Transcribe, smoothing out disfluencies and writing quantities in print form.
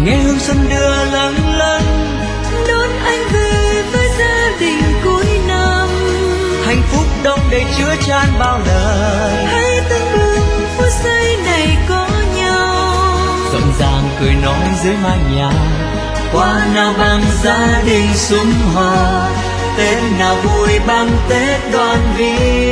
nghe hương xuân đưa lâng lâng, đón anh về với gia đình cuối năm. hạnh phúc đông đầy chứa chan bao lời, hãy tưng bừng phút giây này có nhau. rộn ràng cười nói dưới mái nhà, qua nào bằng gia đình sum họp, Tết nào vui bằng Tết đoàn viên.